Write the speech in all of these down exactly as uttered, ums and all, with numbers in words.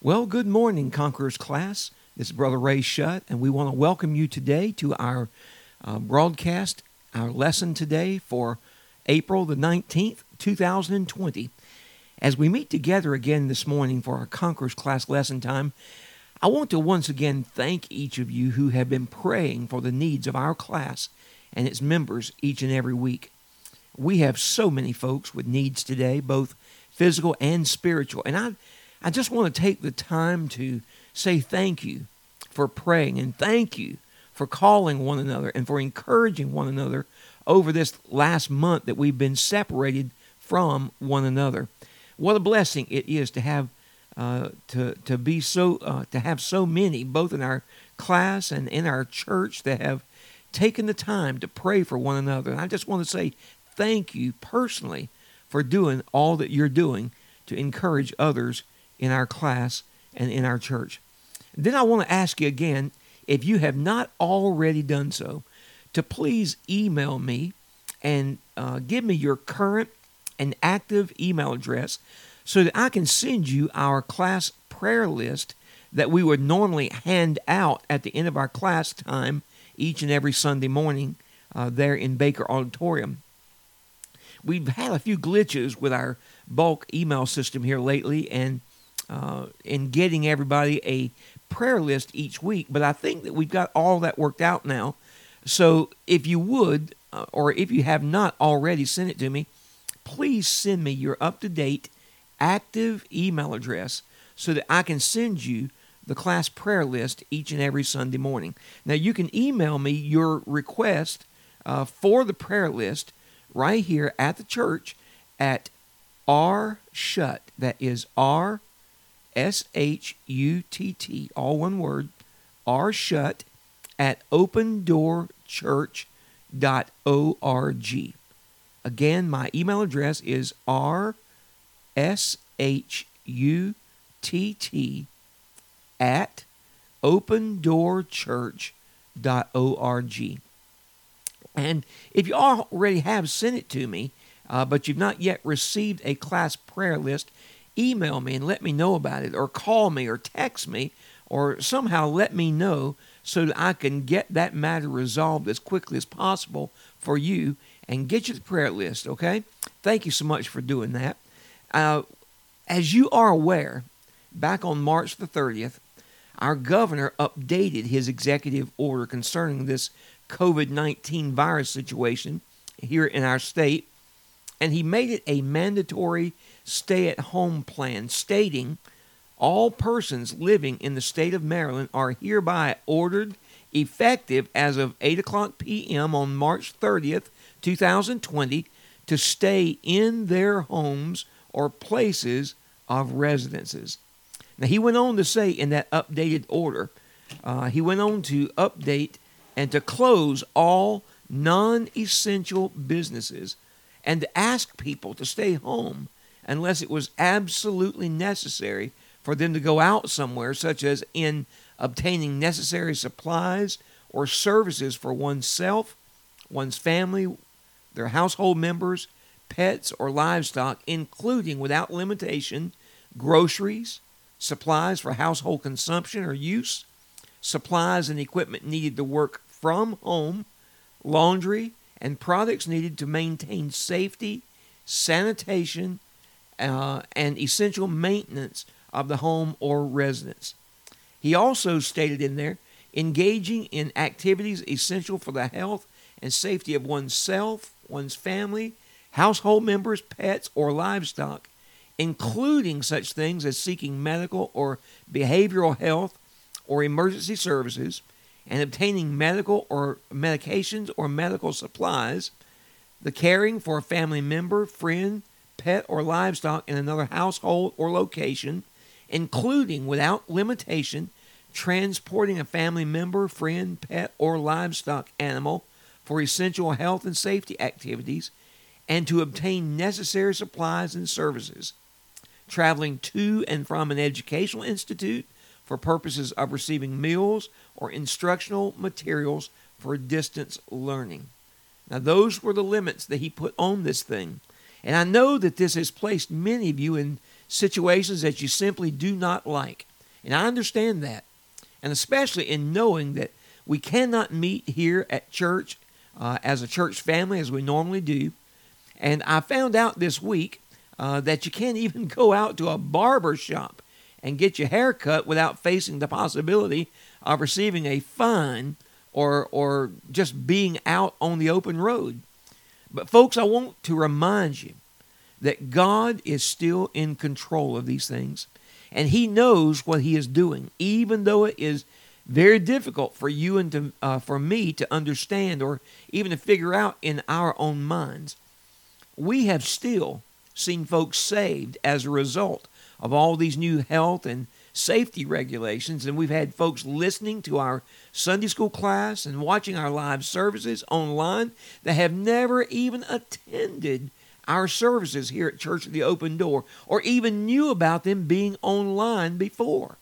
Well, good morning, Conquerors class. This is Brother Ray Shutt, and we want to welcome you today to our uh, broadcast, our lesson today for April the nineteenth, two thousand twenty. As we meet together again this morning for our Conquerors class lesson time, I want to once again thank each of you who have been praying for the needs of our class and its members each and every week. We have so many folks with needs today, both physical and spiritual, and I I just want to take the time to say thank you for praying and thank you for calling one another and for encouraging one another over this last month that we've been separated from one another. What a blessing it is to have uh, to to be so uh, to have so many, both in our class and in our church, that have taken the time to pray for one another. And I just want to say thank you personally for doing all that you're doing to encourage others in our class and in our church. Then I want to ask you again, if you have not already done so, to please email me and uh, give me your current and active email address so that I can send you our class prayer list that we would normally hand out at the end of our class time each and every Sunday morning uh, there in Baker Auditorium. We've had a few glitches with our bulk email system here lately, and Uh, in getting everybody a prayer list each week, but I think that we've got all that worked out now. So if you would, uh, or if you have not already sent it to me, please send me your up-to-date active email address so that I can send you the class prayer list each and every Sunday morning. Now, you can email me your request uh, for the prayer list right here at the church at rshutt, that is R S H U T T, all one word, rshutt at open door church dot org. Again, my email address is R S H U T T at open door church dot org. And if you already have sent it to me, uh, but you've not yet received a class prayer list, email me and let me know about it, or call me or text me, or somehow let me know so that I can get that matter resolved as quickly as possible for you and get you the prayer list, okay? Thank you so much for doing that. Uh, as you are aware, back on March the thirtieth, our governor updated his executive order concerning this covid nineteen virus situation here in our state, and he made it a mandatory stay-at-home plan, stating all persons living in the state of Maryland are hereby ordered, effective as of eight o'clock p.m. on March thirtieth, two thousand twenty, to stay in their homes or places of residences. Now, he went on to say in that updated order, uh, he went on to update and to close all non-essential businesses and to ask people to stay home unless it was absolutely necessary for them to go out somewhere, such as in obtaining necessary supplies or services for oneself, one's family, their household members, pets, or livestock, including, without limitation, groceries, supplies for household consumption or use, supplies and equipment needed to work from home, laundry, and products needed to maintain safety, sanitation, uh, and essential maintenance of the home or residence. He also stated in there, engaging in activities essential for the health and safety of oneself, one's family, household members, pets, or livestock, including such things as seeking medical or behavioral health or emergency services, and obtaining medical or medications or medical supplies, the caring for a family member, friend, pet, or livestock in another household or location, including, without limitation, transporting a family member, friend, pet, or livestock animal for essential health and safety activities, and to obtain necessary supplies and services, traveling to and from an educational institute for purposes of receiving meals or instructional materials for distance learning. Now, those were the limits that he put on this thing. And I know that this has placed many of you in situations that you simply do not like. And I understand that. And especially in knowing that we cannot meet here at church uh, as a church family as we normally do. And I found out this week uh, that you can't even go out to a barber shop and get your hair cut without facing the possibility of receiving a fine or or just being out on the open road. But folks, I want to remind you that God is still in control of these things, and He knows what He is doing, even though it is very difficult for you and to, uh, for me to understand or even to figure out in our own minds. We have still seen folks saved as a result of all these new health and safety regulations, and we've had folks listening to our Sunday school class and watching our live services online that have never even attended our services here at Church of the Open Door or even knew about them being online before.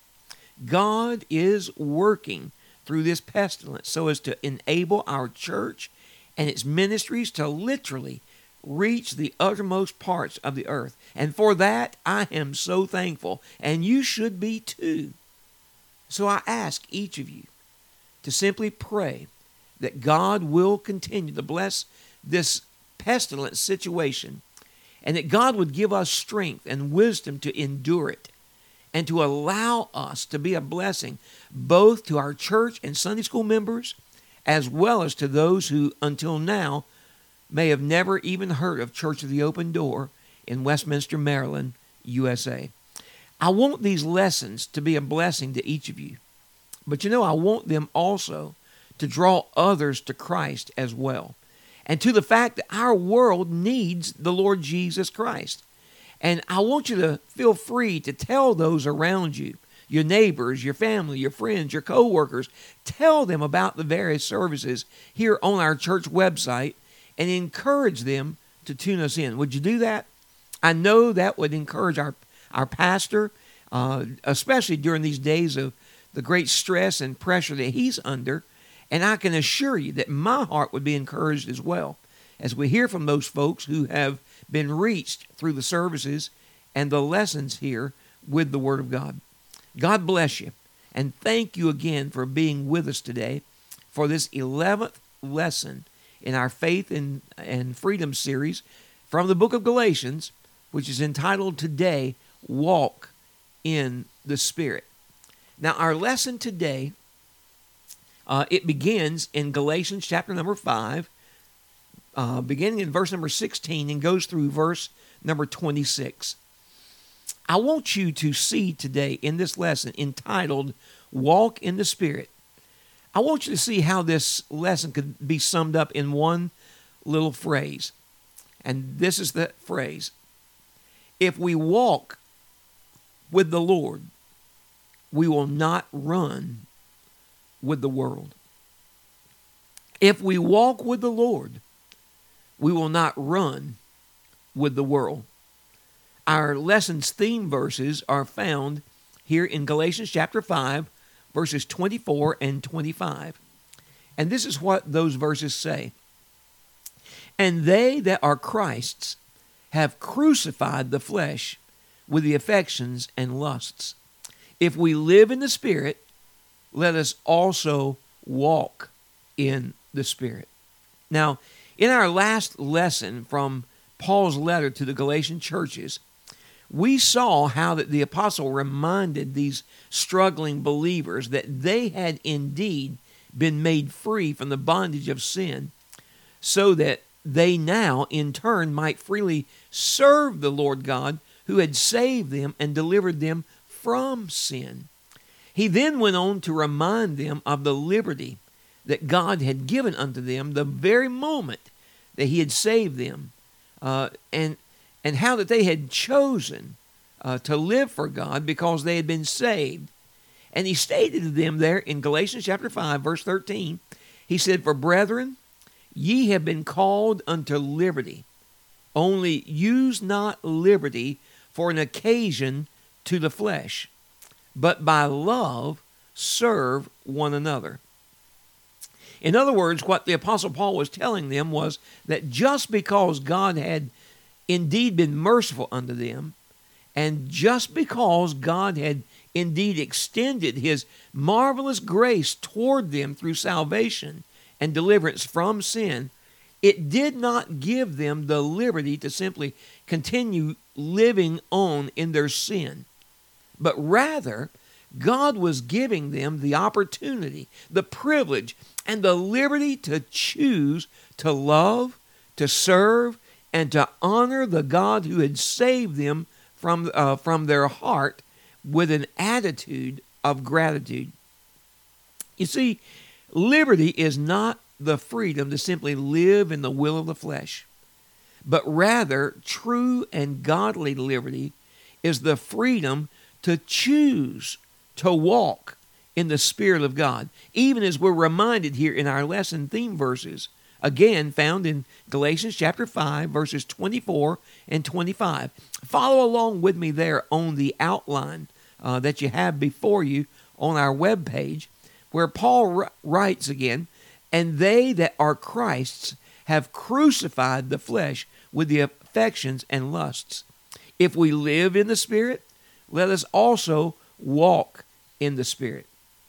God is working through this pestilence so as to enable our church and its ministries to literally reach the uttermost parts of the earth. And for that, I am so thankful, and you should be too. So I ask each of you to simply pray that God will continue to bless this pestilent situation, and that God would give us strength and wisdom to endure it, and to allow us to be a blessing both to our church and Sunday school members, as well as to those who until now may have never even heard of Church of the Open Door in Westminster, Maryland, U S A. I want these lessons to be a blessing to each of you. But you know, I want them also to draw others to Christ as well, and to the fact that our world needs the Lord Jesus Christ. And I want you to feel free to tell those around you, your neighbors, your family, your friends, your co-workers, tell them about the various services here on our church website and encourage them to tune us in. Would you do that? I know that would encourage our, our pastor, uh, especially during these days of the great stress and pressure that he's under. And I can assure you that my heart would be encouraged as well as we hear from those folks who have been reached through the services and the lessons here with the Word of God. God bless you, and thank you again for being with us today for this eleventh lesson in our Faith and, and Freedom series from the book of Galatians, which is entitled today, Walk in the Spirit. Now, our lesson today, uh, it begins in Galatians chapter number five, uh, beginning in verse number sixteen, and goes through verse number twenty-six. I want you to see today in this lesson entitled, Walk in the Spirit, I want you to see how this lesson could be summed up in one little phrase. And this is the phrase: if we walk with the Lord, we will not run with the world. If we walk with the Lord, we will not run with the world. Our lesson's theme verses are found here in Galatians chapter five, verses twenty-four and twenty-five. And this is what those verses say. And they that are Christ's have crucified the flesh with the affections and lusts. If we live in the Spirit, let us also walk in the Spirit. Now, in our last lesson from Paul's letter to the Galatian churches, we saw how that the apostle reminded these struggling believers that they had indeed been made free from the bondage of sin, so that they now in turn might freely serve the Lord God who had saved them and delivered them from sin. He then went on to remind them of the liberty that God had given unto them the very moment that He had saved them, uh, and and how that they had chosen uh, to live for God because they had been saved. And he stated to them there in Galatians chapter five, verse thirteen, he said, For brethren, ye have been called unto liberty. Only use not liberty for an occasion to the flesh, but by love serve one another. In other words, what the Apostle Paul was telling them was that just because God had indeed been merciful unto them, and just because God had indeed extended his marvelous grace toward them through salvation and deliverance from sin, it did not give them the liberty to simply continue living on in their sin, but rather God was giving them the opportunity, the privilege, and the liberty to choose to love, to serve, and to honor the God who had saved them from, uh, from their heart with an attitude of gratitude. You see, liberty is not the freedom to simply live in the will of the flesh, but rather true and godly liberty is the freedom to choose to walk in the Spirit of God, even as we're reminded here in our lesson theme verses, again found in Galatians chapter five, verses twenty-four and twenty-five. Follow along with me there on the outline uh, that you have before you on our webpage, where Paul r- writes again, "And they that are Christ's have crucified the flesh with the affections and lusts. If we live in the Spirit, let us also walk in the Spirit."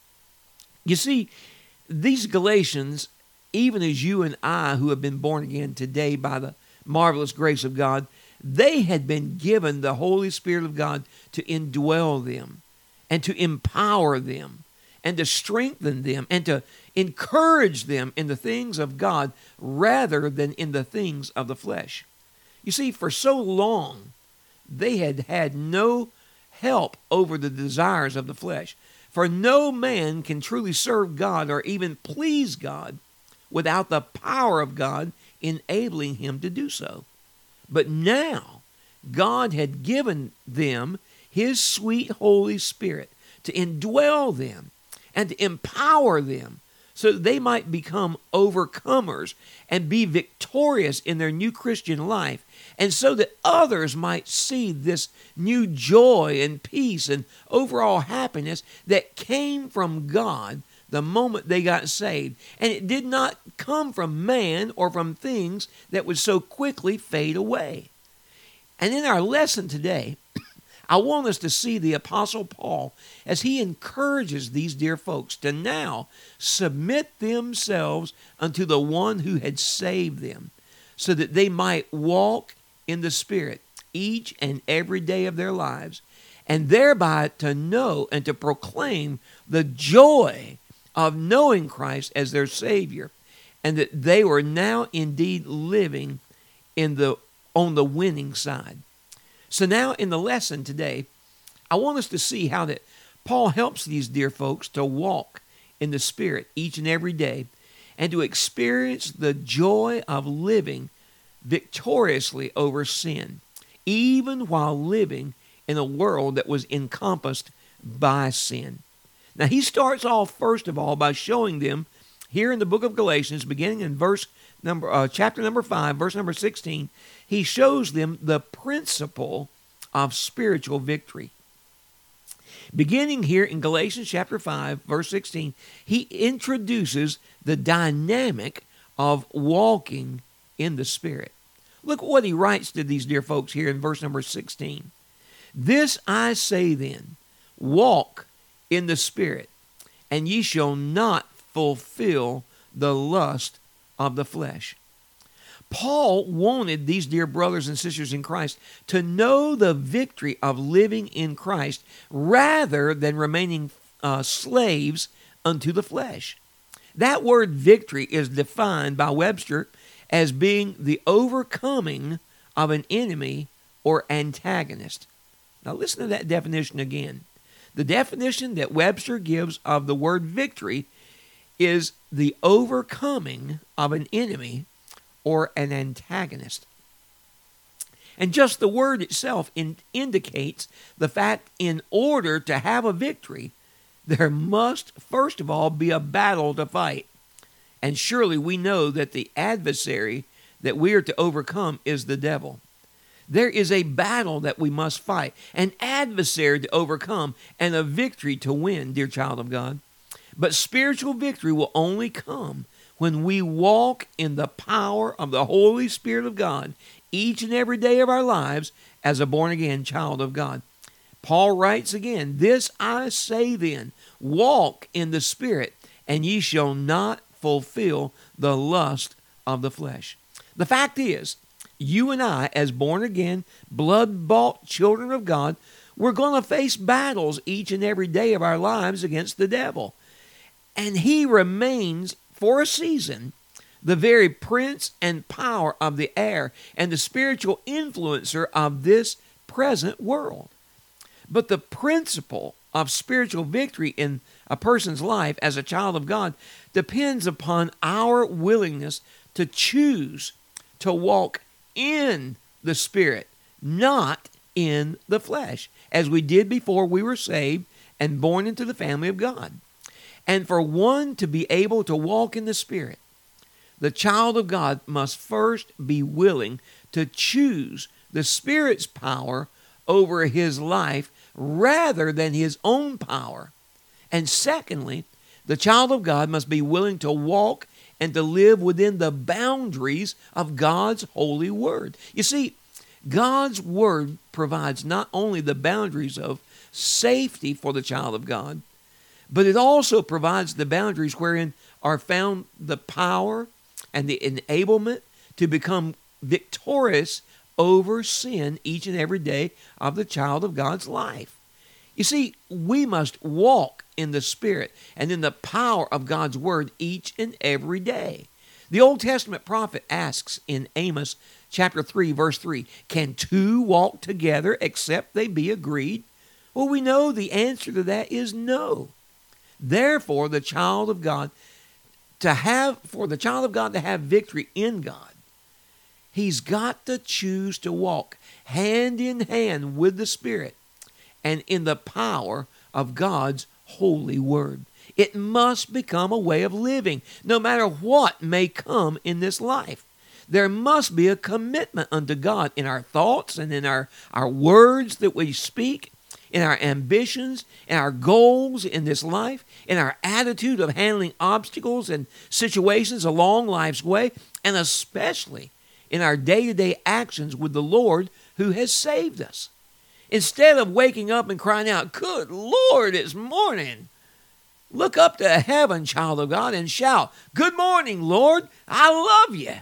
You see, these Galatians, even as you and I who have been born again today by the marvelous grace of God, they had been given the Holy Spirit of God to indwell them and to empower them and to strengthen them and to encourage them in the things of God rather than in the things of the flesh. You see, for so long, they had had no help over the desires of the flesh. For no man can truly serve God or even please God without the power of God enabling him to do so. But now, God had given them his sweet Holy Spirit to indwell them and to empower them so that they might become overcomers and be victorious in their new Christian life, and so that others might see this new joy and peace and overall happiness that came from God the moment they got saved. And it did not come from man or from things that would so quickly fade away. And in our lesson today, I want us to see the Apostle Paul as he encourages these dear folks to now submit themselves unto the one who had saved them, so that they might walk in the Spirit each and every day of their lives, and thereby to know and to proclaim the joy of knowing Christ as their Savior, and that they were now indeed living in the on the winning side. So now in the lesson today, I want us to see how that Paul helps these dear folks to walk in the Spirit each and every day and to experience the joy of living victoriously over sin, even while living in a world that was encompassed by sin. Now he starts off first of all by showing them here in the book of Galatians, beginning in verse number uh, chapter number five, verse number sixteen, he shows them the principle of spiritual victory. Beginning here in Galatians chapter five, verse sixteen, he introduces the dynamic of walking in the Spirit. Look what he writes to these dear folks here in verse number sixteen. "This I say then, walk in the Spirit, and ye shall not fulfill the lust of the flesh." Paul wanted these dear brothers and sisters in Christ to know the victory of living in Christ rather than remaining uh, slaves unto the flesh. That word victory is defined by Webster as being the overcoming of an enemy or antagonist. Now listen to that definition again. The definition that Webster gives of the word victory is the overcoming of an enemy or an antagonist. And just the word itself in, indicates the fact in order to have a victory, there must first of all be a battle to fight. And surely we know that the adversary that we are to overcome is the devil. There is a battle that we must fight, an adversary to overcome, and a victory to win, dear child of God. But spiritual victory will only come when we walk in the power of the Holy Spirit of God each and every day of our lives as a born-again child of God. Paul writes again, "This I say then, walk in the Spirit, and ye shall not fulfill the lust of the flesh." The fact is, you and I, as born-again, blood-bought children of God, we're going to face battles each and every day of our lives against the devil. And he remains, for a season, the very prince and power of the air and the spiritual influencer of this present world. But the principle of spiritual victory in a person's life as a child of God depends upon our willingness to choose to walk in the Spirit, not in the flesh, as we did before we were saved and born into the family of God. And for one to be able to walk in the Spirit, the child of God must first be willing to choose the Spirit's power over his life rather than his own power. And secondly, the child of God must be willing to walk and to live within the boundaries of God's holy word. You see, God's word provides not only the boundaries of safety for the child of God, but it also provides the boundaries wherein are found the power and the enablement to become victorious over sin each and every day of the child of God's life. You see, we must walk in the Spirit and in the power of God's word each and every day. The Old Testament prophet asks in Amos chapter three, verse three, "Can two walk together except they be agreed?" Well, we know the answer to that is no. Therefore, the child of God to have for the child of God to have victory in God, he's got to choose to walk hand in hand with the Spirit and in the power of God's holy word. It must become a way of living, no matter what may come in this life. There must be a commitment unto God in our thoughts and in our, our words that we speak, in our ambitions, in our goals in this life, in our attitude of handling obstacles and situations along life's way, and especially in our day-to-day actions with the Lord who has saved us. Instead of waking up and crying out, "Good Lord, it's morning," look up to heaven, child of God, and shout, "Good morning, Lord, I love you."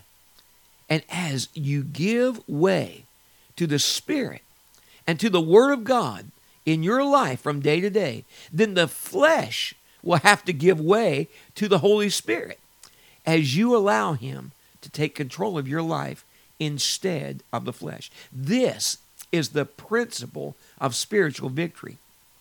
And as you give way to the Spirit and to the Word of God in your life from day to day, then the flesh will have to give way to the Holy Spirit as you allow Him to take control of your life instead of the flesh. This is the principle of spiritual victory.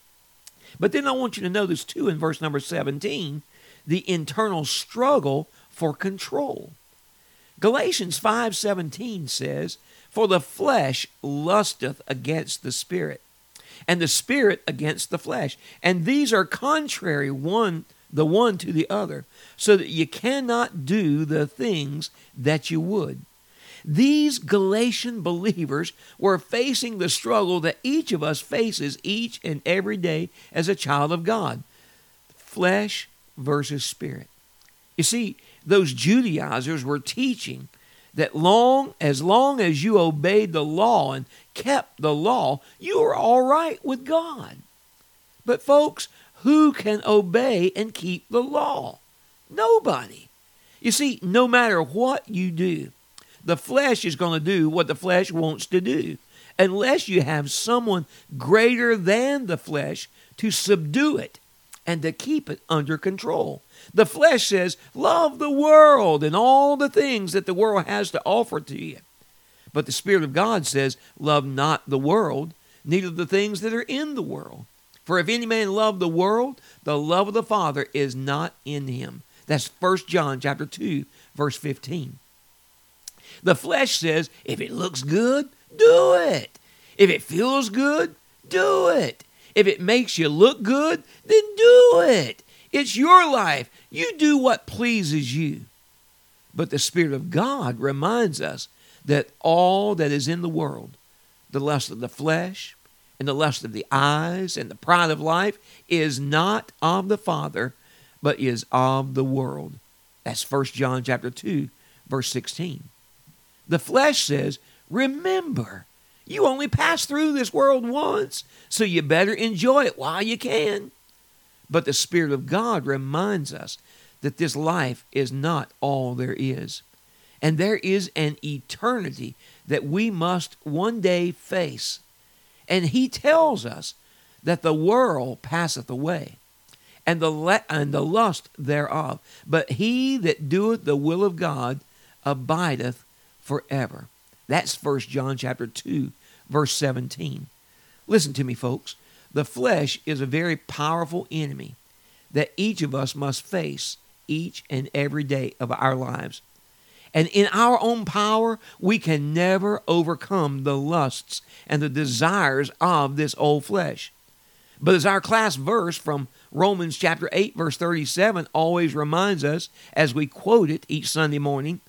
But then I want you to notice too in verse number seventeen, the internal struggle for control. Galatians five seventeen says, "For the flesh lusteth against the Spirit, and the Spirit against the flesh. And these are contrary one the one to the other, so that you cannot do the things that you would." These Galatian believers were facing the struggle that each of us faces each and every day as a child of God. Flesh versus spirit. You see, those Judaizers were teaching that long as long as you obeyed the law and kept the law, you were all right with God. But folks, who can obey and keep the law? Nobody. You see, no matter what you do, the flesh is going to do what the flesh wants to do, unless you have someone greater than the flesh to subdue it and to keep it under control. The flesh says, love the world and all the things that the world has to offer to you. But the Spirit of God says, love not the world, neither the things that are in the world. For if any man love the world, the love of the Father is not in him. That's First John chapter two, verse fifteen. The flesh says, if it looks good, do it. If it feels good, do it. If it makes you look good, then do it. It's your life. You do what pleases you. But the Spirit of God reminds us that all that is in the world, the lust of the flesh and the lust of the eyes and the pride of life, is not of the Father, but is of the world. That's First John chapter two, verse sixteen. The flesh says, remember, You only pass through this world once, so you better enjoy it while you can. But the Spirit of God reminds us that this life is not all there is. And there is an eternity that we must one day face. And he tells us that the world passeth away, and the le- and the lust thereof. But he that doeth the will of God abideth forever. That's First John chapter two, verse seventeen. Listen to me, folks. The flesh is a very powerful enemy that each of us must face each and every day of our lives. And in our own power, we can never overcome the lusts and the desires of this old flesh. But as our class verse from Romans chapter eight, verse thirty-seven always reminds us, as we quote it each Sunday morning,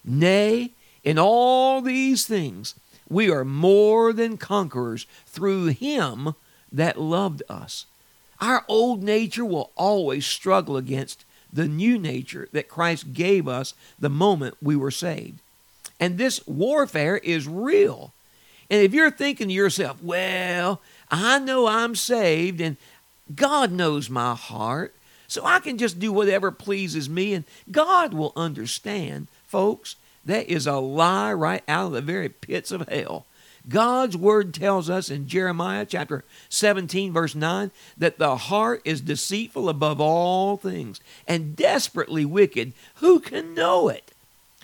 nay, in all these things we are more than conquerors through him that loved us. Our old nature will always struggle against the new nature that Christ gave us the moment we were saved. And this warfare is real. And if you're thinking to yourself, well, I know I'm saved and God knows my heart, so I can just do whatever pleases me and God will understand, folks, that is a lie right out of the very pits of hell. God's word tells us in Jeremiah chapter seventeen, verse nine, that the heart is deceitful above all things and desperately wicked. Who can know it?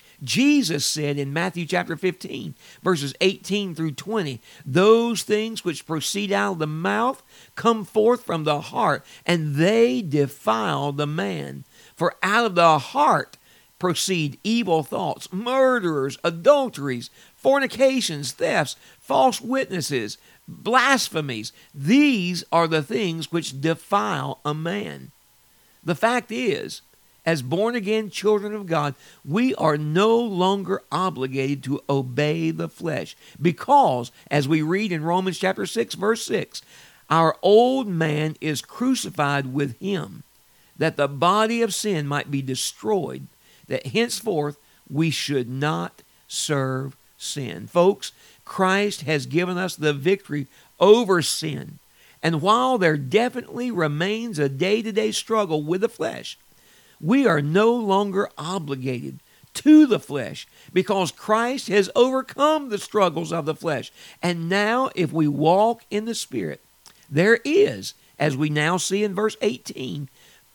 Jesus said in Matthew chapter fifteen, verses eighteen through twenty, those things which proceed out of the mouth come forth from the heart, and they defile the man. For out of the heart proceed evil thoughts, murderers, adulteries, fornications, thefts, false witnesses, blasphemies. These are the things which defile a man. The fact is, as born-again children of God, we are no longer obligated to obey the flesh because, as we read in Romans chapter six, verse six, our old man is crucified with him, that the body of sin might be destroyed, that henceforth we should not serve sin. Folks, Christ has given us the victory over sin. And while there definitely remains a day-to-day struggle with the flesh, we are no longer obligated to the flesh because Christ has overcome the struggles of the flesh. And now if we walk in the Spirit, there is, as we now see in verse eighteen,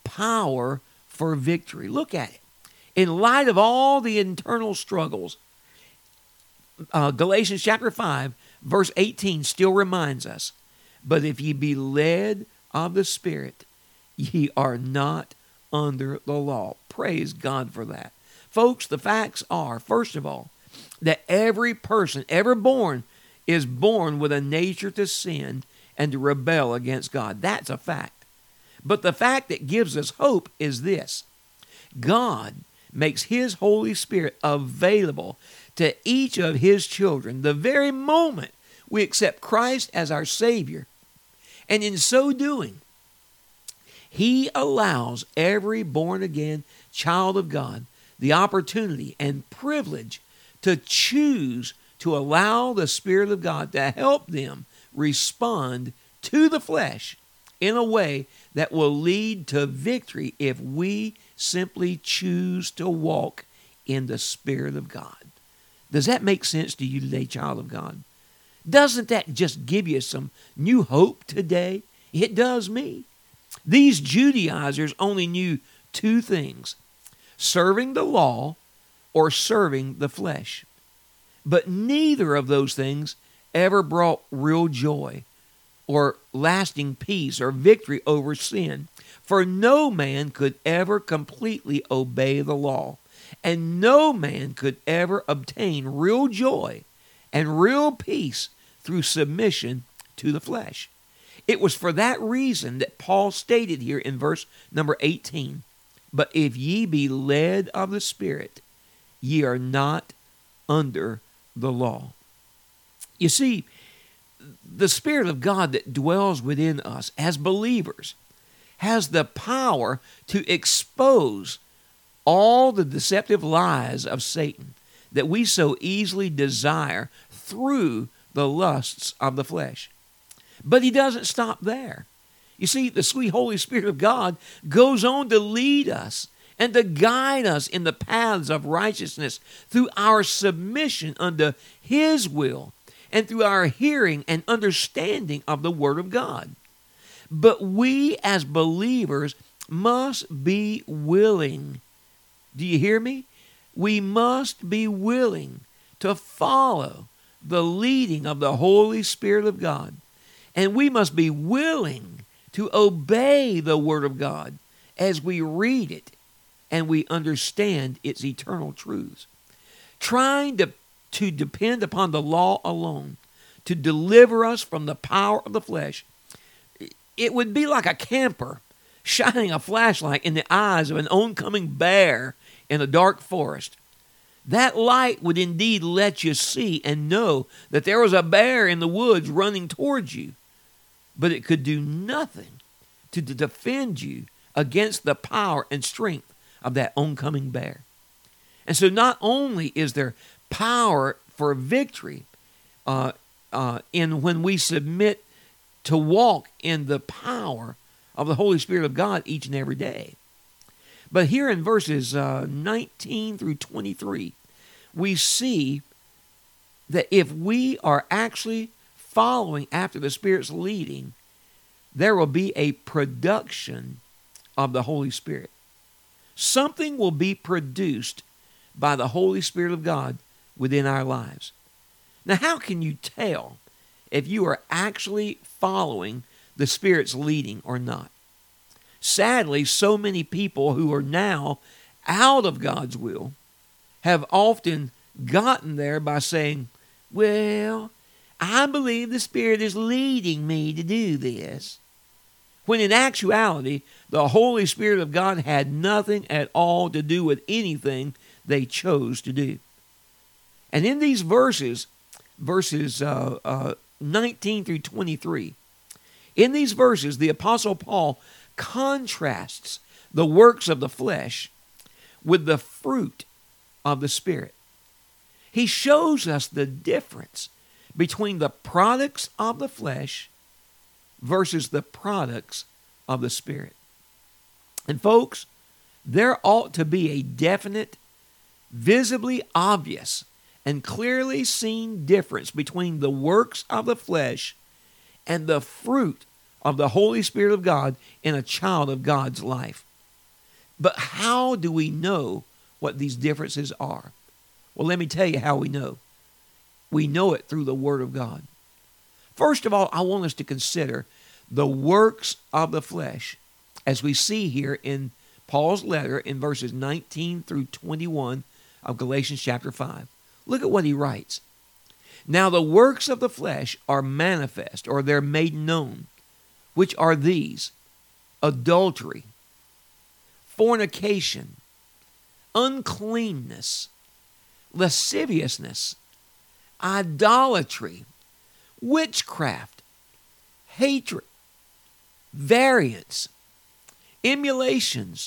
power for victory. Look at it. In light of all the internal struggles, uh, Galatians chapter five, verse eighteen still reminds us, but if ye be led of the Spirit, ye are not under the law. Praise God for that. Folks, the facts are, first of all, that every person ever born is born with a nature to sin and to rebel against God. That's a fact. But the fact that gives us hope is this. God makes his Holy Spirit available to each of his children the very moment we accept Christ as our Savior. And in so doing, he allows every born-again child of God the opportunity and privilege to choose to allow the Spirit of God to help them respond to the flesh in a way that will lead to victory if we simply choose to walk in the Spirit of God. Does that make sense to you today, child of God? Doesn't that just give you some new hope today? It does me. These Judaizers only knew two things, serving the law or serving the flesh. But neither of those things ever brought real joy or lasting peace or victory over sin. For no man could ever completely obey the law, and no man could ever obtain real joy and real peace through submission to the flesh. It was for that reason that Paul stated here in verse number eighteen, but if ye be led of the Spirit, ye are not under the law. You see, the Spirit of God that dwells within us as believers has the power to expose all the deceptive lies of Satan that we so easily desire through the lusts of the flesh. But he doesn't stop there. You see, the sweet Holy Spirit of God goes on to lead us and to guide us in the paths of righteousness through our submission unto his will and through our hearing and understanding of the Word of God. But we as believers must be willing. Do you hear me? We must be willing to follow the leading of the Holy Spirit of God. And we must be willing to obey the Word of God as we read it and we understand its eternal truths. Trying to, to depend upon the law alone to deliver us from the power of the flesh, it would be like a camper shining a flashlight in the eyes of an oncoming bear in a dark forest. That light would indeed let you see and know that there was a bear in the woods running towards you, but it could do nothing to defend you against the power and strength of that oncoming bear. And so not only is there power for victory uh, uh, in when we submit to walk in the power of the Holy Spirit of God each and every day, but here in verses uh, nineteen through twenty-three, we see that if we are actually following after the Spirit's leading, there will be a production of the Holy Spirit. Something will be produced by the Holy Spirit of God within our lives. Now, how can you tell if you are actually following the Spirit's leading or not? Sadly, so many people who are now out of God's will have often gotten there by saying, well, I believe the Spirit is leading me to do this. When in actuality, the Holy Spirit of God had nothing at all to do with anything they chose to do. And in these verses, verses uh, uh, nineteen through twenty-three, in these verses, the Apostle Paul contrasts the works of the flesh with the fruit of the Spirit. He shows us the difference between the products of the flesh versus the products of the Spirit. And folks, there ought to be a definite, visibly obvious, and clearly seen difference between the works of the flesh and the fruit of the Holy Spirit of God in a child of God's life. But how do we know what these differences are? Well, let me tell you how we know. We know it through the Word of God. First of all, I want us to consider the works of the flesh as we see here in Paul's letter in verses nineteen through twenty-one of Galatians chapter five. Look at what he writes. Now the works of the flesh are manifest, or they're made known, which are these: adultery, fornication, uncleanness, lasciviousness, idolatry, witchcraft, hatred, variance, emulations,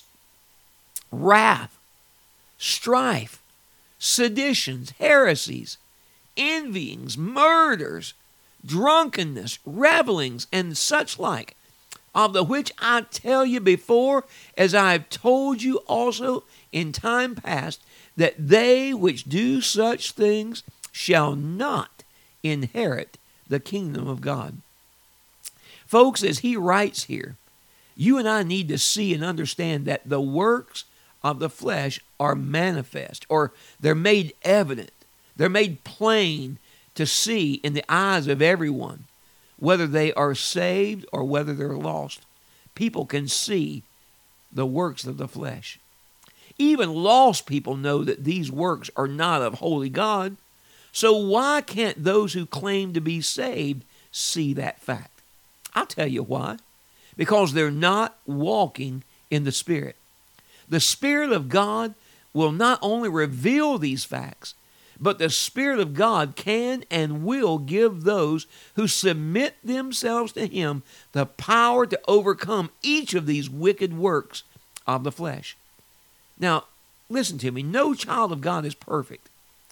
wrath, strife, seditions, heresies, envyings, murders, drunkenness, revelings, and such like, of the which I tell you before, as I have told you also in time past, that they which do such things shall not inherit the kingdom of God. Folks, as he writes here, you and I need to see and understand that the works of the flesh are manifest, or they're made evident. They're made plain to see in the eyes of everyone, whether they are saved or whether they're lost. People can see the works of the flesh. Even lost people know that these works are not of holy God. So why can't those who claim to be saved see that fact? I'll tell you why. Because they're not walking in the Spirit. The Spirit of God will not only reveal these facts, but the Spirit of God can and will give those who submit themselves to Him the power to overcome each of these wicked works of the flesh. Now, listen to me. No child of God is perfect.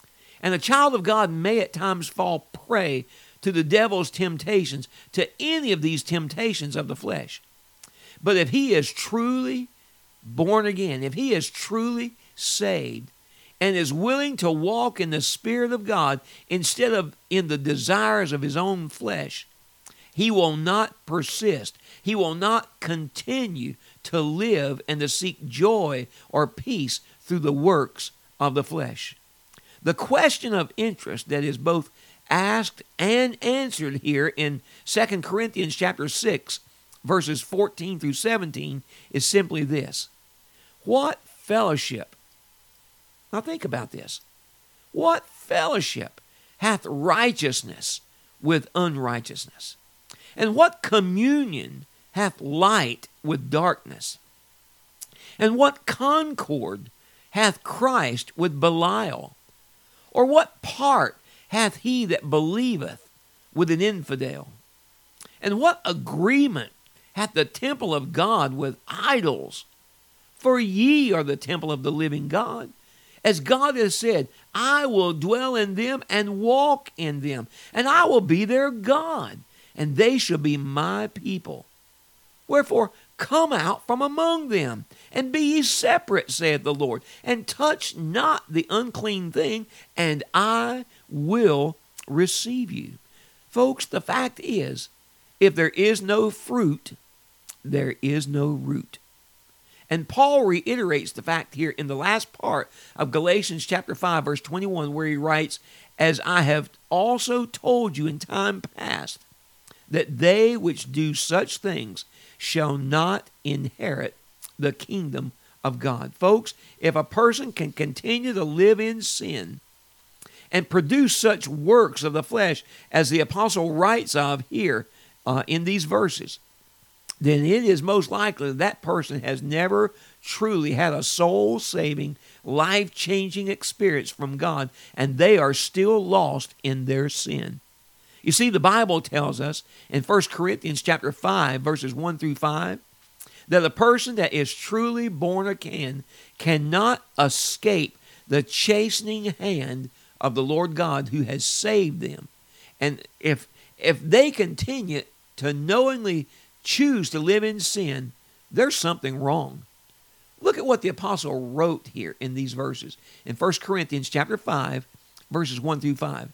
And a child of God may at times fall prey to the devil's temptations, to any of these temptations of the flesh. But if he is truly born again, if he is truly saved, and is willing to walk in the Spirit of God instead of in the desires of his own flesh, he will not persist. He will not continue to live and to seek joy or peace through the works of the flesh. The question of interest that is both asked and answered here in Second Corinthians chapter six, verses fourteen through seventeen, is simply this. What fellowship? Now think about this. What fellowship hath righteousness with unrighteousness? And what communion hath light with darkness? And what concord hath Christ with Belial? Or what part hath he that believeth with an infidel? And what agreement hath the temple of God with idols? For ye are the temple of the living God. As God has said, I will dwell in them and walk in them, and I will be their God, and they shall be my people. Wherefore, come out from among them, and be ye separate, saith the Lord, and touch not the unclean thing, and I will receive you. Folks, the fact is, if there is no fruit, there is no root. And Paul reiterates the fact here in the last part of Galatians chapter five, verse twenty-one, where he writes, As I have also told you in time past, that they which do such things shall not inherit the kingdom of God. Folks, if a person can continue to live in sin and produce such works of the flesh as the apostle writes of here uh, in these verses, then it is most likely that, that person has never truly had a soul-saving, life-changing experience from God, and they are still lost in their sin. You see, the Bible tells us in First Corinthians chapter five, verses one through five, that a person that is truly born again cannot escape the chastening hand of the Lord God who has saved them. And if if they continue to knowingly choose to live in sin, there's something wrong. Look at what the apostle wrote here in these verses. In First Corinthians chapter five, verses one through five.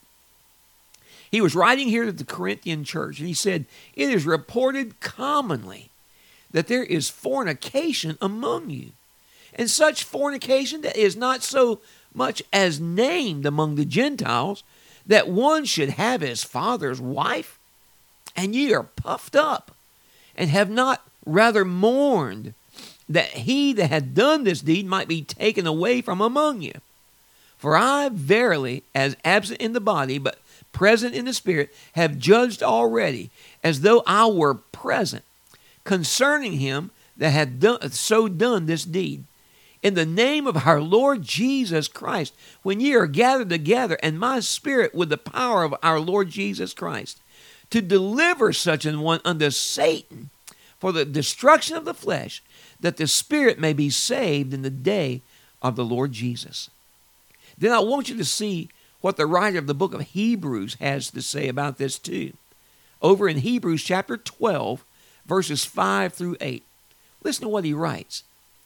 He was writing here to the Corinthian church, and he said, It is reported commonly that there is fornication among you, and such fornication that is not so much as named among the Gentiles, that one should have his father's wife, and ye are puffed up, and have not rather mourned that he that had done this deed might be taken away from among you. For I verily, as absent in the body, but present in the spirit, have judged already, as though I were present, concerning him that had done, so done this deed. In the name of our Lord Jesus Christ, when ye are gathered together, and my spirit with the power of our Lord Jesus Christ, to deliver such an one unto Satan for the destruction of the flesh, that the spirit may be saved in the day of the Lord Jesus. Then I want you to see what the writer of the book of Hebrews has to say about this too. Over in Hebrews chapter twelve, verses five through eight. Listen to what he writes.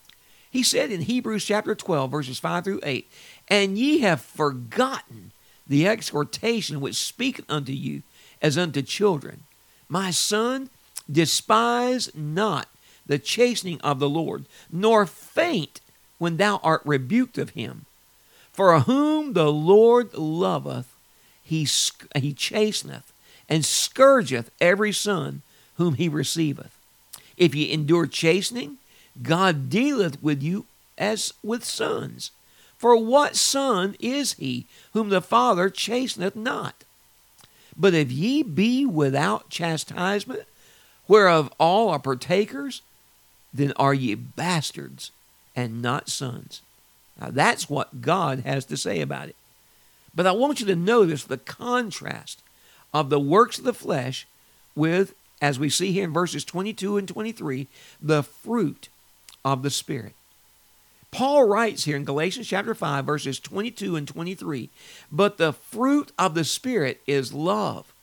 He said in Hebrews chapter twelve, verses five through eight, And ye have forgotten the exhortation which speaketh unto you as unto children. My son, despise not the chastening of the Lord, nor faint when thou art rebuked of him. For whom the Lord loveth, he, he chasteneth, and scourgeth every son whom he receiveth. If ye endure chastening, God dealeth with you as with sons. For what son is he whom the Father chasteneth not? But if ye be without chastisement, whereof all are partakers, then are ye bastards and not sons. Now that's what God has to say about it. But I want you to notice the contrast of the works of the flesh with, as we see here in verses twenty-two and twenty-three, the fruit of the Spirit. Paul writes here in Galatians chapter five, verses twenty-two and twenty-three, but the fruit of the Spirit is love,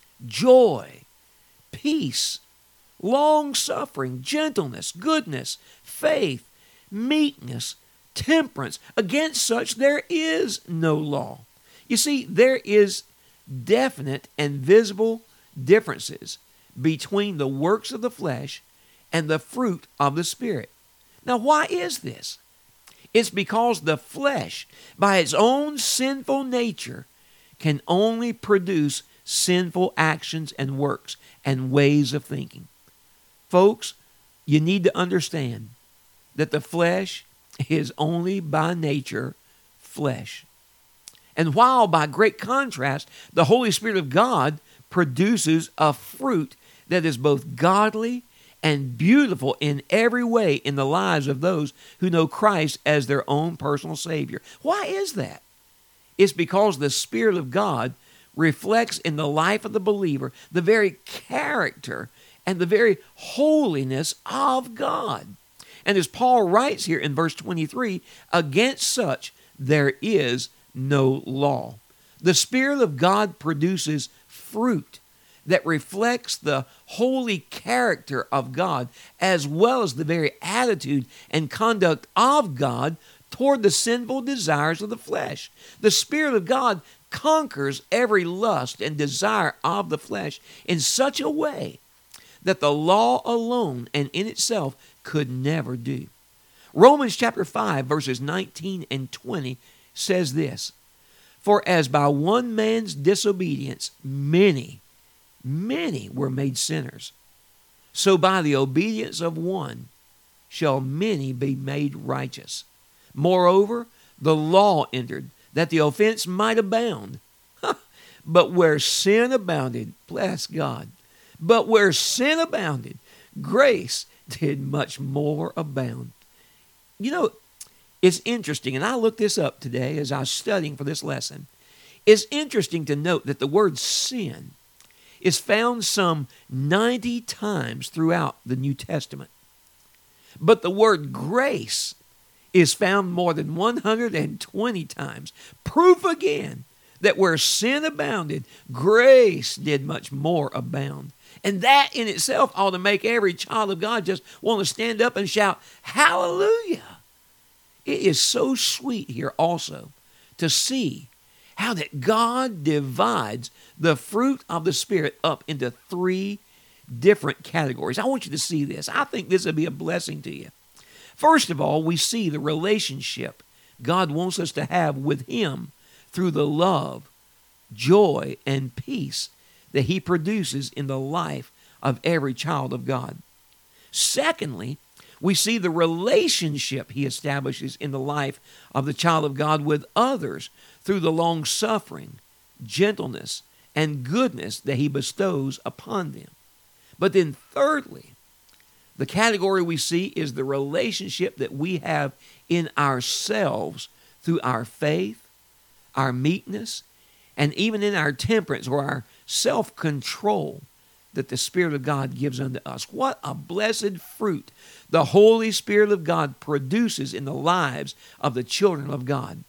joy, peace, long-suffering, gentleness, goodness, faith, meekness, temperance. Against such there is no law. You see, there is definite and visible differences between the works of the flesh and the fruit of the Spirit. Now, why is this? It's because the flesh, by its own sinful nature, can only produce sinful actions and works and ways of thinking. Folks, you need to understand that the flesh is only by nature flesh. And while by great contrast, the Holy Spirit of God produces a fruit that is both godly and beautiful in every way in the lives of those who know Christ as their own personal Savior. Why is that? It's because the Spirit of God reflects in the life of the believer the very character and the very holiness of God. And as Paul writes here in verse twenty-three, against such there is no law. The Spirit of God produces fruit that reflects the holy character of God, as well as the very attitude and conduct of God toward the sinful desires of the flesh. The Spirit of God conquers every lust and desire of the flesh in such a way that the law alone and in itself could never do. Romans chapter five, verses nineteen and twenty says this, for as by one man's disobedience many Many were made sinners, so by the obedience of one shall many be made righteous. Moreover, the law entered, that the offense might abound. But where sin abounded, bless God, but where sin abounded, grace did much more abound. You know, it's interesting, and I looked this up today as I was studying for this lesson. It's interesting to note that the word sin is found some ninety times throughout the New Testament. But the word grace is found more than one hundred twenty times. Proof again that where sin abounded, grace did much more abound. And that in itself ought to make every child of God just want to stand up and shout, hallelujah. It is so sweet here also to see how that God divides the fruit of the Spirit up into three different categories. I want you to see this. I think this will be a blessing to you. First of all, we see the relationship God wants us to have with Him through the love, joy, and peace that He produces in the life of every child of God. Secondly, we see the relationship He establishes in the life of the child of God with others through the long-suffering, gentleness, and goodness that He bestows upon them. But then thirdly, the category we see is the relationship that we have in ourselves through our faith, our meekness, and even in our temperance or our self-control that the Spirit of God gives unto us. What a blessed fruit the Holy Spirit of God produces in the lives of the children of God.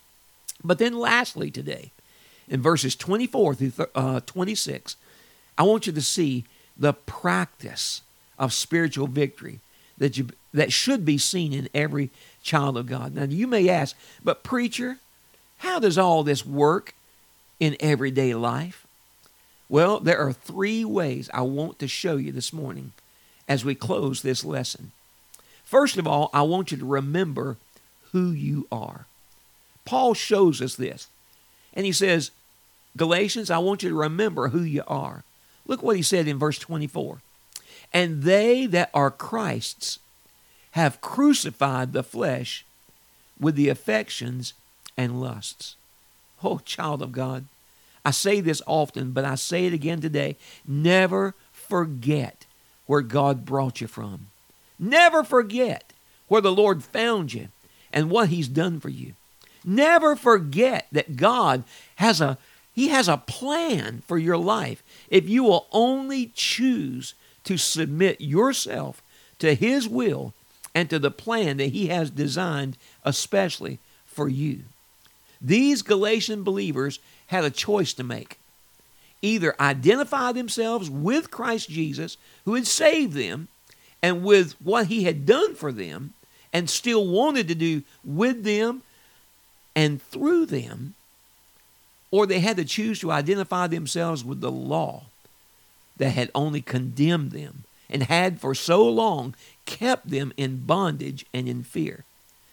But then lastly today, in verses twenty-four through uh, twenty-six, I want you to see the practice of spiritual victory that you, that should be seen in every child of God. Now you may ask, but preacher, how does all this work in everyday life? Well, there are three ways I want to show you this morning as we close this lesson. First of all, I want you to remember who you are. Paul shows us this. And he says, Galatians, I want you to remember who you are. Look what he said in verse twenty-four. And they that are Christ's have crucified the flesh with the affections and lusts. Oh, child of God, I say this often, but I say it again today. Never forget where God brought you from. Never forget where the Lord found you and what He's done for you. Never forget that God has a He has a plan for your life if you will only choose to submit yourself to His will and to the plan that he has designed especially for you. These Galatian believers had a choice to make. Either identify themselves with Christ Jesus, who had saved them, and with what he had done for them, and still wanted to do with them and through them, or they had to choose to identify themselves with the law that had only condemned them and had for so long kept them in bondage and in fear.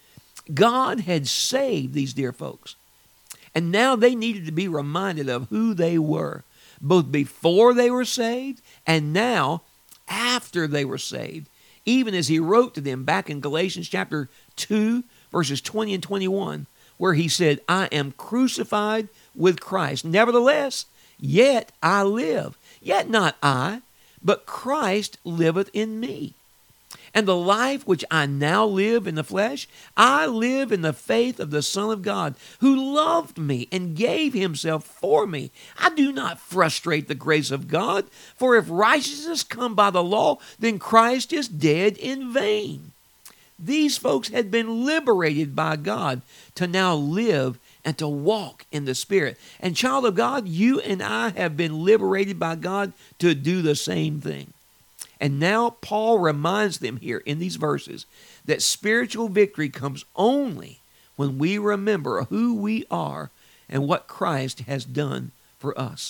God had saved these dear folks, and now they needed to be reminded of who they were, both before they were saved and now after they were saved, even as he wrote to them back in Galatians chapter two, verses twenty and twenty-one, where he said, I am crucified with Christ. Nevertheless, yet I live. Yet not I, but Christ liveth in me. And the life which I now live in the flesh, I live in the faith of the Son of God, who loved me and gave himself for me. I do not frustrate the grace of God, for if righteousness come by the law, then Christ is dead in vain. These folks had been liberated by God to now live and to walk in the Spirit. And child of God, you and I have been liberated by God to do the same thing. And now Paul reminds them here in these verses that spiritual victory comes only when we remember who we are and what Christ has done for us.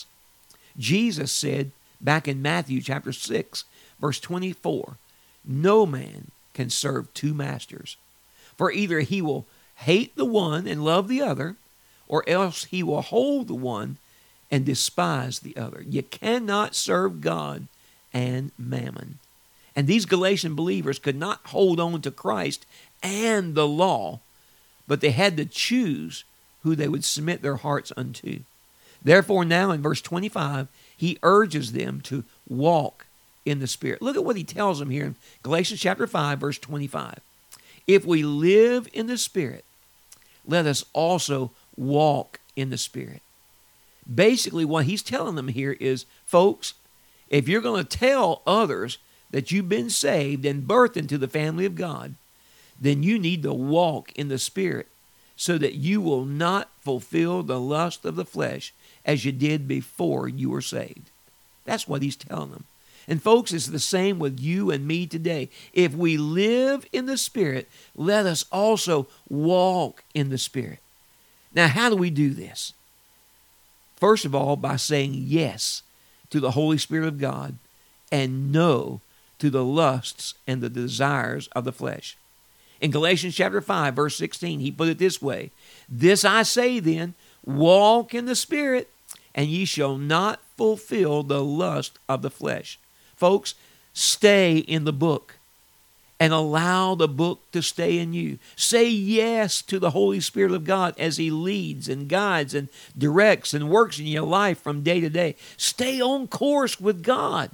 Jesus said back in Matthew chapter six, verse twenty-four, no man can serve two masters, for either he will hate the one and love the other, or else he will hold the one and despise the other. You cannot serve God and mammon. And these Galatian believers could not hold on to Christ and the law, but they had to choose who they would submit their hearts unto. Therefore now in verse twenty-five, he urges them to walk in the Spirit. Look at what he tells them here in Galatians chapter five, verse twenty-five. If we live in the Spirit, let us also walk in the Spirit. Basically, what he's telling them here is, folks, if you're going to tell others that you've been saved and birthed into the family of God, then you need to walk in the Spirit so that you will not fulfill the lust of the flesh as you did before you were saved. That's what he's telling them. And folks, it's the same with you and me today. If we live in the Spirit, let us also walk in the Spirit. Now, how do we do this? First of all, by saying yes to the Holy Spirit of God and no to the lusts and the desires of the flesh. In Galatians chapter five, verse sixteen, he put it this way, this I say then, walk in the Spirit, and ye shall not fulfill the lust of the flesh. Folks, stay in the book and allow the book to stay in you. Say yes to the Holy Spirit of God as he leads and guides and directs and works in your life from day to day. Stay on course with God.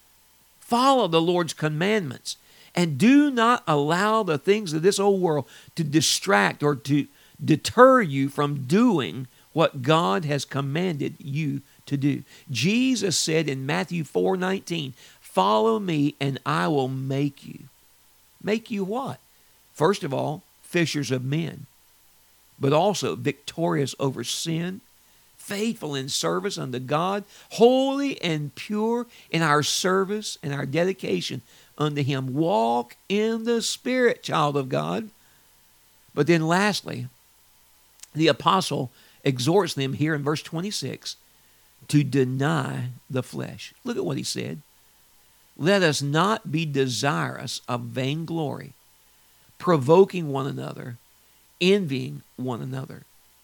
Follow the Lord's commandments and do not allow the things of this old world to distract or to deter you from doing what God has commanded you to do. Jesus said in Matthew four nineteen, follow me and I will make you. Make you what? First of all, fishers of men, but also victorious over sin, faithful in service unto God, holy and pure in our service and our dedication unto him. Walk in the Spirit, child of God. But then lastly, the apostle exhorts them here in verse twenty-six to deny the flesh. Look at what he said. Let us not be desirous of vainglory, provoking one another, envying one another.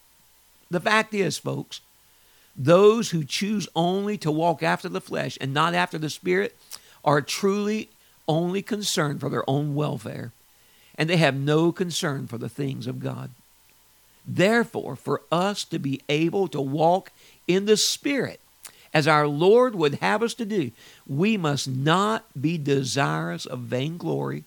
The fact is, folks, those who choose only to walk after the flesh and not after the Spirit are truly only concerned for their own welfare, and they have no concern for the things of God. Therefore, for us to be able to walk in the Spirit, as our Lord would have us to do, we must not be desirous of vainglory.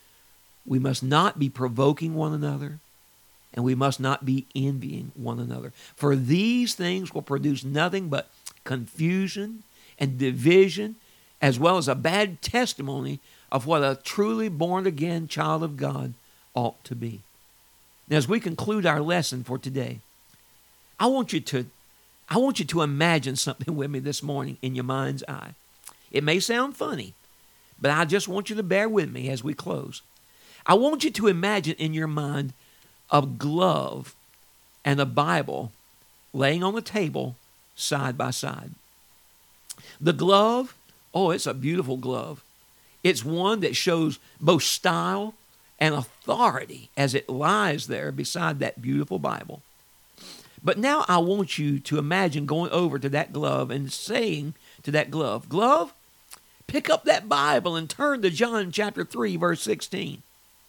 We must not be provoking one another, and we must not be envying one another. For these things will produce nothing but confusion and division, as well as a bad testimony of what a truly born-again child of God ought to be. Now, as we conclude our lesson for today, I want you to, I want you to imagine something with me this morning in your mind's eye. It may sound funny, but I just want you to bear with me as we close. I want you to imagine in your mind a glove and a Bible laying on the table side by side. The glove, oh, it's a beautiful glove. It's one that shows both style and authority as it lies there beside that beautiful Bible. But now I want you to imagine going over to that glove and saying to that glove, "Glove, pick up that Bible and turn to John chapter three, verse sixteen.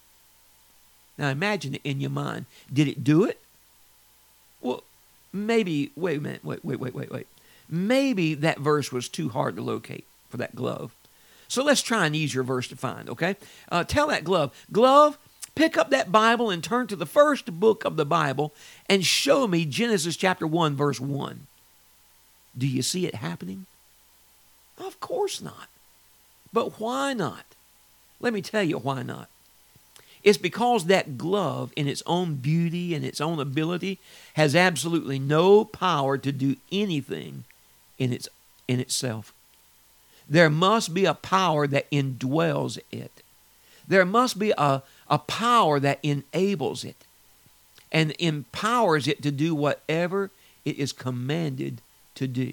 Now imagine it in your mind. Did it do it? Well, maybe, wait a minute, wait, wait, wait, wait, wait. Maybe that verse was too hard to locate for that glove. So let's try an easier verse to find, okay? Uh, tell that glove, "Glove, pick up that Bible and turn to the first book of the Bible and show me Genesis chapter one, verse one. Do you see it happening? Of course not. But why not? Let me tell you why not. It's because that glove, in its own beauty and its own ability, has absolutely no power to do anything in its in itself. There must be a power that indwells it. There must be a, a power that enables it and empowers it to do whatever it is commanded to do.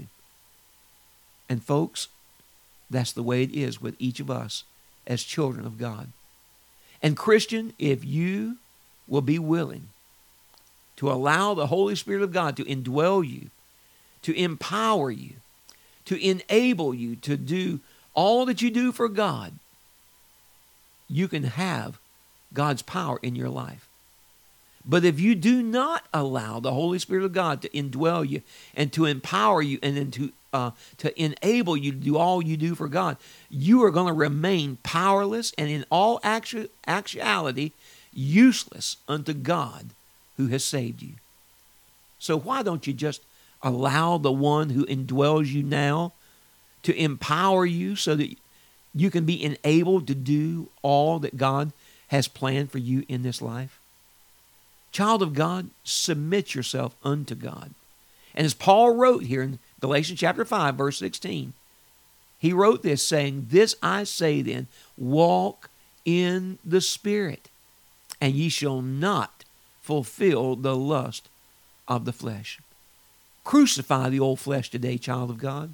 And folks, that's the way it is with each of us as children of God. And Christian, if you will be willing to allow the Holy Spirit of God to indwell you, to empower you, to enable you to do all that you do for God, you can have God's power in your life. But if you do not allow the Holy Spirit of God to indwell you and to empower you and then to uh, to enable you to do all you do for God, you are going to remain powerless and in all actu- actuality useless unto God who has saved you. So why don't you just allow the one who indwells you now to empower you so that you can be enabled to do all that God has planned for you in this life? Child of God, submit yourself unto God. And as Paul wrote here in Galatians chapter five, verse sixteen, he wrote this saying, "This I say then, walk in the Spirit, and ye shall not fulfill the lust of the flesh." Crucify the old flesh today, child of God.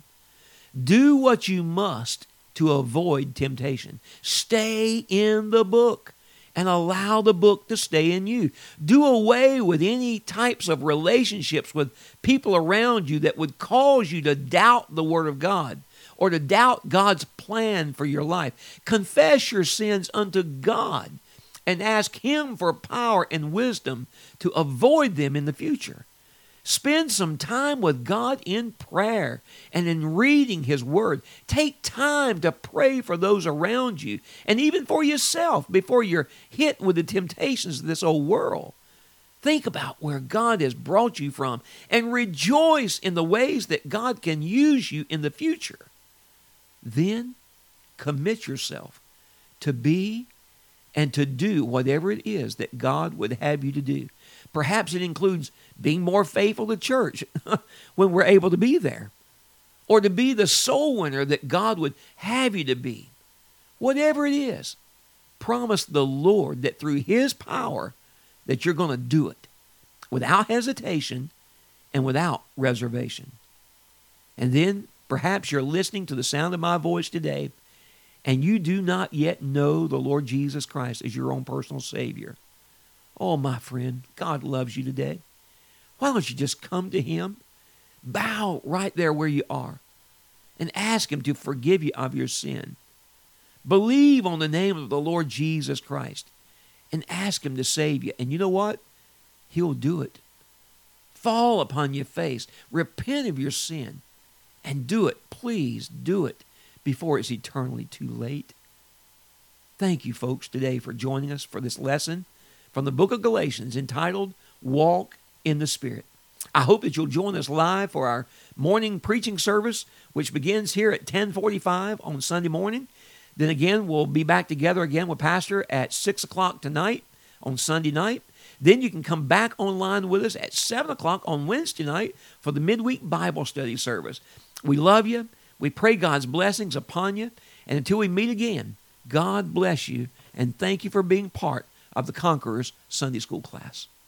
Do what you must to avoid temptation. Stay in the book and allow the book to stay in you. Do away with any types of relationships with people around you that would cause you to doubt the Word of God or to doubt God's plan for your life. Confess your sins unto God and ask Him for power and wisdom to avoid them in the future. Spend some time with God in prayer and in reading His Word. Take time to pray for those around you and even for yourself before you're hit with the temptations of this old world. Think about where God has brought you from and rejoice in the ways that God can use you in the future. Then commit yourself to be and to do whatever it is that God would have you to do. Perhaps it includes being more faithful to church when we're able to be there, or to be the soul winner that God would have you to be. Whatever it is, promise the Lord that through His power that you're going to do it without hesitation and without reservation. And then perhaps you're listening to the sound of my voice today and you do not yet know the Lord Jesus Christ as your own personal Savior. Oh, my friend, God loves you today. Why don't you just come to Him, bow right there where you are, and ask Him to forgive you of your sin. Believe on the name of the Lord Jesus Christ and ask Him to save you. And you know what? He'll do it. Fall upon your face, repent of your sin, and do it. Please do it before it's eternally too late. Thank you, folks, today for joining us for this lesson from the book of Galatians entitled Walk in the Spirit. I hope that you'll join us live for our morning preaching service, which begins here at ten forty-five on Sunday morning. Then again, we'll be back together again with Pastor at six o'clock tonight on Sunday night. Then you can come back online with us at seven o'clock on Wednesday night for the midweek Bible study service. We love you. We pray God's blessings upon you. And until we meet again, God bless you, and thank you for being part of the Conquerors Sunday School class.